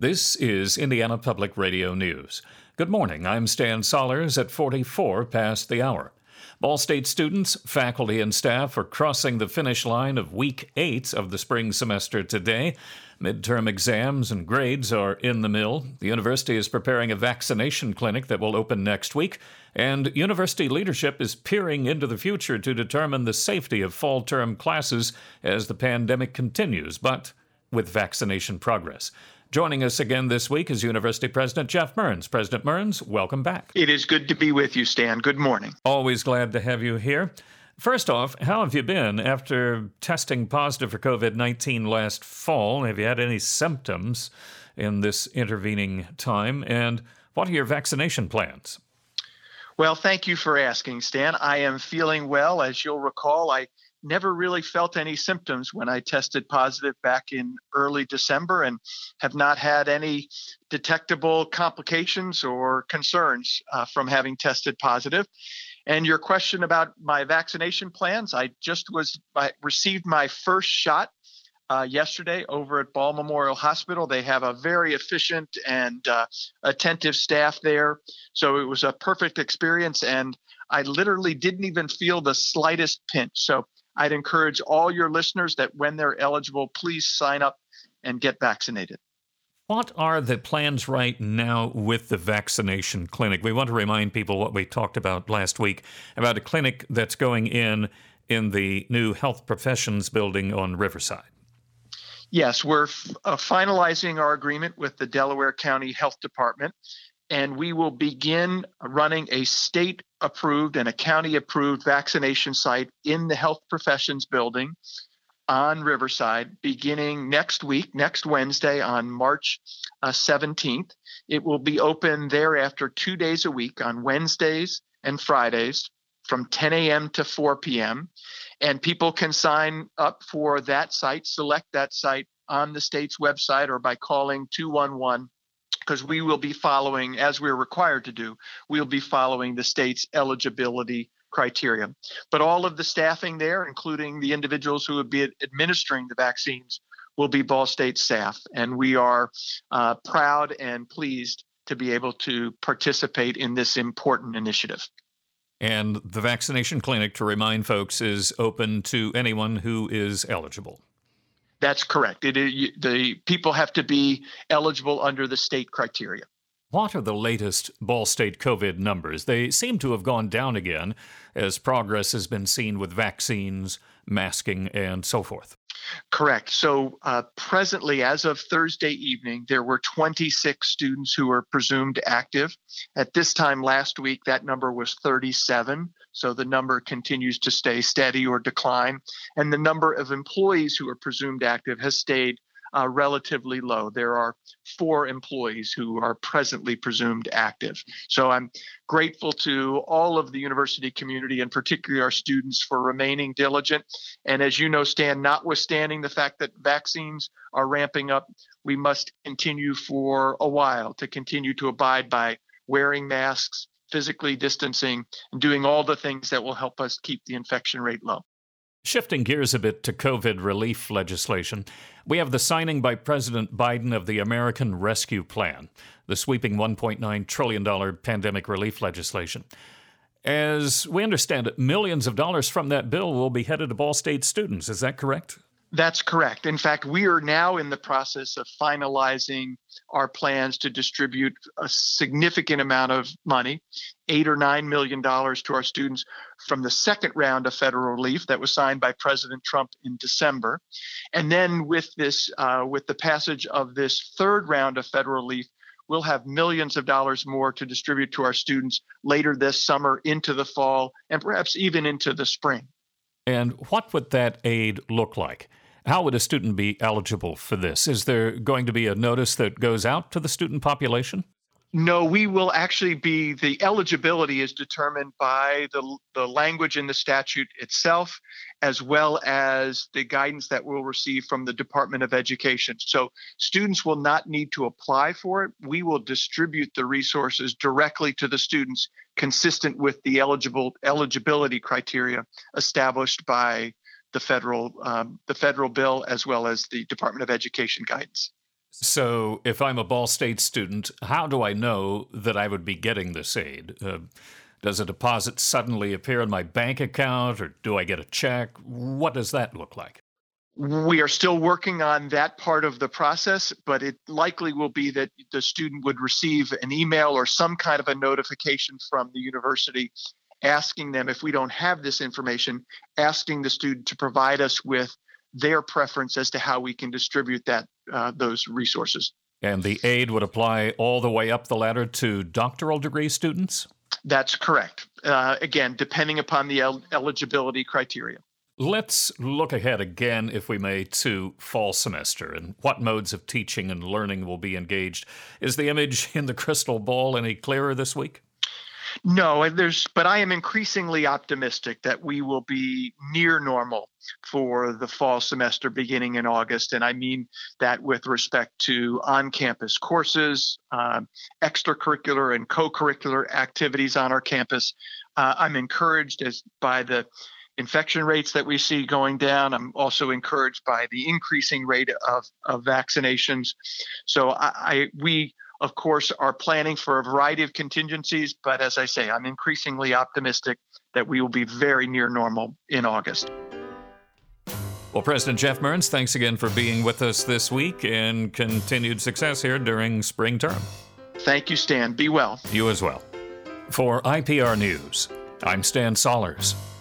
This is Indiana Public Radio News. Good morning. I'm Stan Sollers at 44 past the hour. Ball State students, faculty, and staff are crossing the finish line of Week 8 of the spring semester today. Midterm exams and grades are in the mill. The university is preparing a vaccination clinic that will open next week, and university leadership is peering into the future to determine the safety of fall term classes as the pandemic continues, but with vaccination progress. Joining us again this week is University President Jeff Mearns. President Mearns, welcome back. It is good to be with you, Stan. Good morning. Always glad to have you here. First off, how have you been after testing positive for COVID-19 last fall? Have you had any symptoms in this intervening time? And what are your vaccination plans? Well, thank you for asking, Stan. I am feeling well. As you'll recall, I never really felt any symptoms when I tested positive back in early December and have not had any detectable complications or concerns from having tested positive. And your question about my vaccination plans, I received my first shot yesterday over at Ball Memorial Hospital. They have a very efficient and attentive staff there. So it was a perfect experience, and I literally didn't even feel the slightest pinch. So I'd encourage all your listeners that when they're eligible, please sign up and get vaccinated. What are the plans right now with the vaccination clinic? We want to remind people what we talked about last week about a clinic that's going in the new Health Professions building on Riverside. Yes, we're finalizing our agreement with the Delaware County Health Department, and we will begin running a state-approved and a county-approved vaccination site in the Health Professions building on Riverside beginning next week, next Wednesday on March 17th. It will be open thereafter 2 days a week on Wednesdays and Fridays from 10 a.m. to 4 p.m. And people can sign up for that site, select that site on the state's website or by calling 211, because we will be following, as we're required to do, we'll be following the state's eligibility criteria. But all of the staffing there, including the individuals who would be administering the vaccines, will be Ball State staff. And we are proud and pleased to be able to participate in this important initiative. And the vaccination clinic, to remind folks, is open to anyone who is eligible. That's correct. The people have to be eligible under the state criteria. What are the latest Ball State COVID numbers? They seem to have gone down again as progress has been seen with vaccines, masking, and so forth. Correct. So presently, as of Thursday evening, there were 26 students who were presumed active. At this time last week, that number was 37. So the number continues to stay steady or decline. And the number of employees who are presumed active has stayed relatively low. There are 4 employees who are presently presumed active. So I'm grateful to all of the university community, and particularly our students, for remaining diligent. And as you know, Stan, notwithstanding the fact that vaccines are ramping up, we must continue for a while to continue to abide by wearing masks, physically distancing, and doing all the things that will help us keep the infection rate low. Shifting gears a bit to COVID relief legislation, we have the signing by President Biden of the American Rescue Plan, the sweeping $1.9 trillion pandemic relief legislation. As we understand it, millions of dollars from that bill will be headed to Ball State students. Is that correct? That's correct. In fact, we are now in the process of finalizing our plans to distribute a significant amount of money, $8 or $9 million to our students from the second round of federal relief that was signed by President Trump in December. And then with the passage of this third round of federal relief, we'll have millions of dollars more to distribute to our students later this summer, into the fall, and perhaps even into the spring. And what would that aid look like? How would a student be eligible for this? Is there going to be a notice that goes out to the student population? No, we will actually the eligibility is determined by the language in the statute itself, as well as the guidance that we'll receive from the Department of Education. So students will not need to apply for it. We will distribute the resources directly to the students, consistent with the eligibility criteria established by the federal bill, as well as the Department of Education guidance. So if I'm a Ball State student, how do I know that I would be getting this aid? Does a deposit suddenly appear in my bank account, or do I get a check? What does that look like? We are still working on that part of the process, but it likely will be that the student would receive an email or some kind of a notification from the university asking them, if we don't have this information, asking the student to provide us with their preference as to how we can distribute those resources. And the aid would apply all the way up the ladder to doctoral degree students? That's correct. Again, depending upon the eligibility criteria. Let's look ahead again, if we may, to fall semester and what modes of teaching and learning will be engaged. Is the image in the crystal ball any clearer this week? No, but I am increasingly optimistic that we will be near normal for the fall semester beginning in August. And I mean that with respect to on-campus courses, extracurricular and co-curricular activities on our campus. I'm encouraged by the infection rates that we see going down. I'm also encouraged by the increasing rate of vaccinations. So we, of course, are planning for a variety of contingencies, but as I say, I'm increasingly optimistic that we will be very near normal in August. Well, President Jeff Mearns, thanks again for being with us this week, and continued success here during spring term. Thank you, Stan. Be well. You as well. For IPR News, I'm Stan Sollers.